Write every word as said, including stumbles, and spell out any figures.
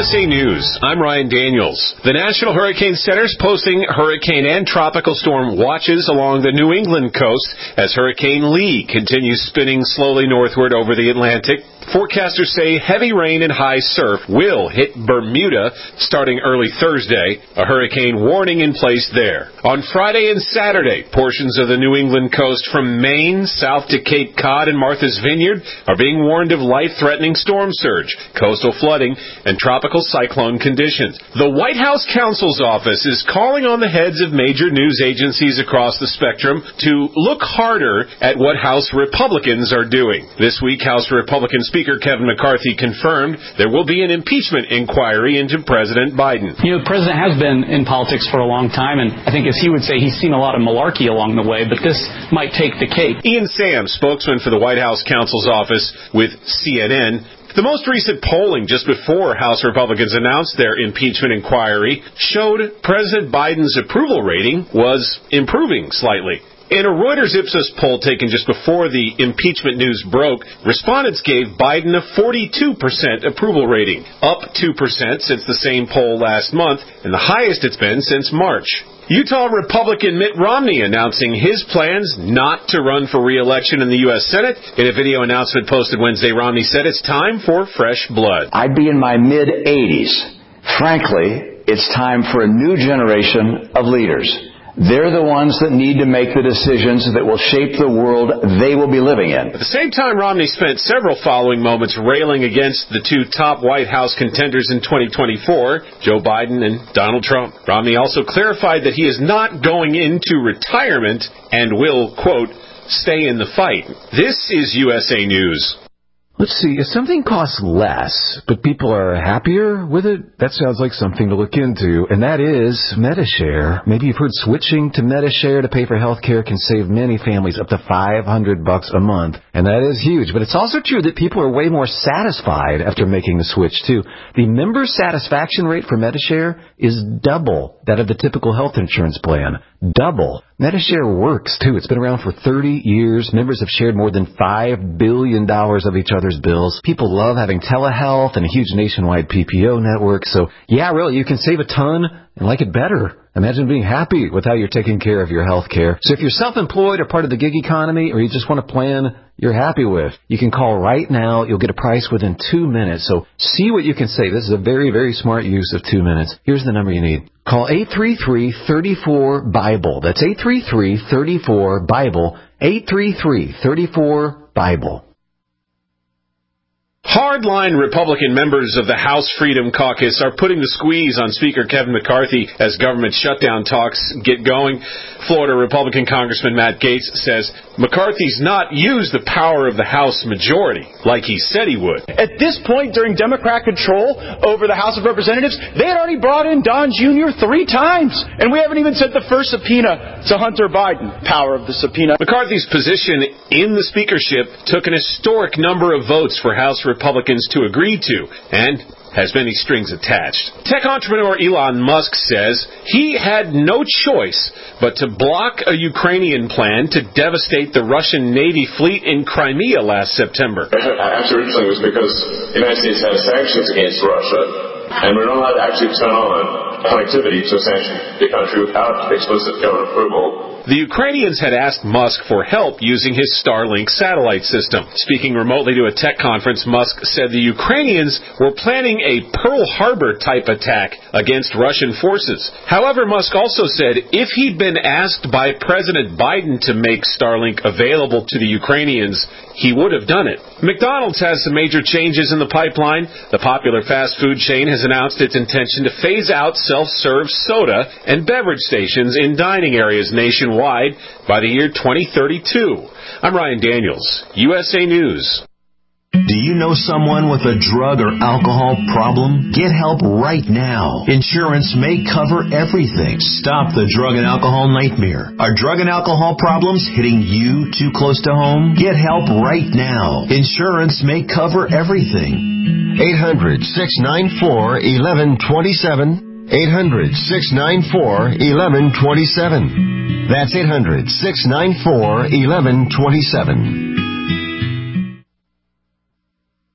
S A News, I'm Ryan Daniels. The National Hurricane Center is posting hurricane and tropical storm watches along the New England coast as Hurricane Lee continues spinning slowly northward over the Atlantic. Forecasters say heavy rain and high surf will hit Bermuda starting early Thursday, a hurricane warning in place there. On Friday and Saturday, portions of the New England coast from Maine south to Cape Cod and Martha's Vineyard are being warned of life-threatening storm surge, coastal flooding, and tropical cyclone conditions. The White House counsel's office is calling on the heads of major news agencies across the spectrum to look harder at what House Republicans are doing. This week, House Republican Speaker Kevin McCarthy confirmed there will be an impeachment inquiry into President Biden. You know, the president has been in politics for a long time, and I think, as he would say, he's seen a lot of malarkey along the way, but this might take the cake. Ian Sam, spokesman for the White House counsel's office with C N N, the most recent polling just before House Republicans announced their impeachment inquiry showed President Biden's approval rating was improving slightly. In a Reuters Ipsos poll taken just before the impeachment news broke, respondents gave Biden a forty-two percent approval rating, up two percent since the same poll last month, and the highest it's been since March. Utah Republican Mitt Romney announcing his plans not to run for re-election in the U S Senate. In a video announcement posted Wednesday, Romney said it's time for fresh blood. I'd be in my mid-eighties. Frankly, it's time for a new generation of leaders. They're the ones that need to make the decisions that will shape the world they will be living in. At the same time, Romney spent several following moments railing against the two top White House contenders in twenty twenty-four, Joe Biden and Donald Trump. Romney also clarified that he is not going into retirement and will, quote, stay in the fight. This is U S A News. Let's see, if something costs less, but people are happier with it, that sounds like something to look into, and that is Medi-Share. Maybe you've heard switching to Medi-Share to pay for health care can save many families up to five hundred bucks a month, and that is huge. But it's also true that people are way more satisfied after making the switch, too. The member satisfaction rate for Medi-Share is double that of the typical health insurance plan. Double. Medi-Share works, too. It's been around for thirty years. Members have shared more than five billion dollars of each other's bills. People love having telehealth and a huge nationwide P P O network. So, yeah, really, you can save a ton and like it better. Imagine being happy with how you're taking care of your health care. So if you're self-employed or part of the gig economy, or you just want a plan you're happy with, you can call right now. You'll get a price within two minutes. So see what you can save. This is a very, very smart use of two minutes. Here's the number you need. Call eight three three, three four, BIBLE. That's eight three three, three four, BIBLE. eight three three, three four, BIBLE. Hardline Republican members of the House Freedom Caucus are putting the squeeze on Speaker Kevin McCarthy as government shutdown talks get going. Florida Republican Congressman Matt Gaetz says McCarthy's not used the power of the House majority like he said he would. At this point, during Democrat control over the House of Representatives, they had already brought in Don Junior three times, and we haven't even sent the first subpoena to Hunter Biden. Power of the subpoena. McCarthy's position in the speakership took an historic number of votes for House Republicans to agree to, and has many strings attached. Tech entrepreneur Elon Musk says he had no choice but to block a Ukrainian plan to devastate the Russian Navy fleet in Crimea last September. Actually, originally it was because the United States had sanctions against Russia, and we're not allowed to actually turn on connectivity to a sanctioned country without explicit government approval. The Ukrainians had asked Musk for help using his Starlink satellite system. Speaking remotely to a tech conference, Musk said the Ukrainians were planning a Pearl Harbor-type attack against Russian forces. However, Musk also said if he'd been asked by President Biden to make Starlink available to the Ukrainians, he would have done it. McDonald's has some major changes in the pipeline. The popular fast food chain has announced its intention to phase out self-serve soda and beverage stations in dining areas nationwide by the year twenty thirty-two. I'm Ryan Daniels, U S A News. Do you know someone with a drug or alcohol problem? Get help right now. Insurance may cover everything. Stop the drug and alcohol nightmare. Are drug and alcohol problems hitting you too close to home? Get help right now. Insurance may cover everything. eight hundred, six nine four, one one two seven. eight hundred, six nine four, one one two seven. That's eight hundred, six nine four, one one two seven.